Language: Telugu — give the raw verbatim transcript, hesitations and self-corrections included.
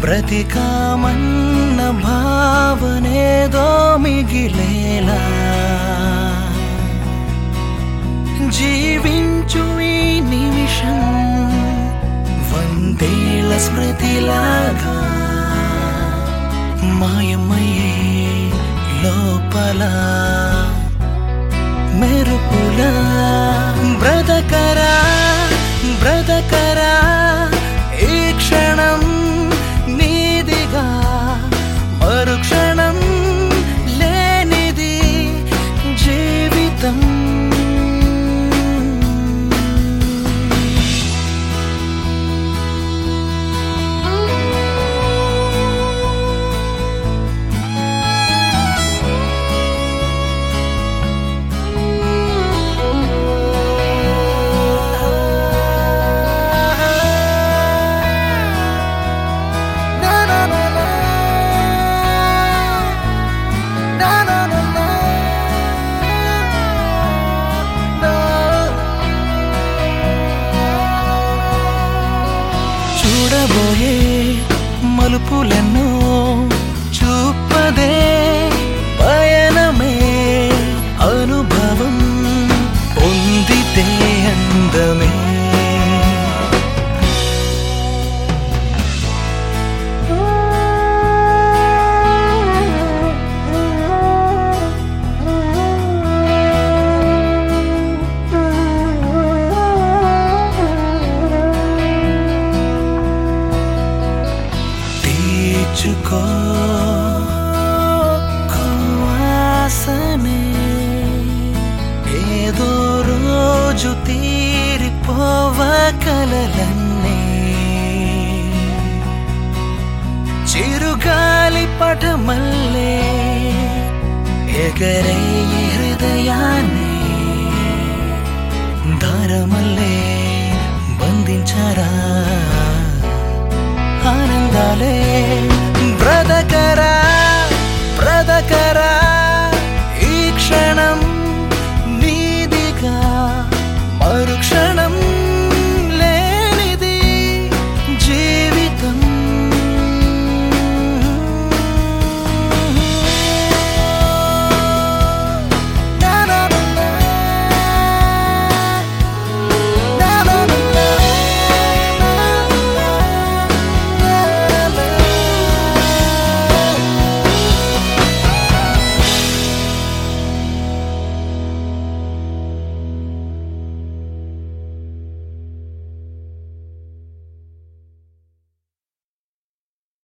బ్రతికామన్న భావనేదో మిగిలేలా జీవించు ఈ నిమిషం వందేళ్ల స్మృతిలాగా మాయమయ్యే లోపల మెరుపులా బ్రతకరా బ్రతకరా ఈ క్షణం నీదిగా మరుక్షణం లేనిది జీవితం చూడబోయే మలుపులెన్నో చూపదే పయనమే అనుభవం పొందితే అందమే ఆసనే ఏదో రోజు తీరిపోవ కలలన్నీ చిరుగాలి పటమల్లే ఎగరే హృదయాన్ని దారమల్లే బంధించరా ఆనందాలే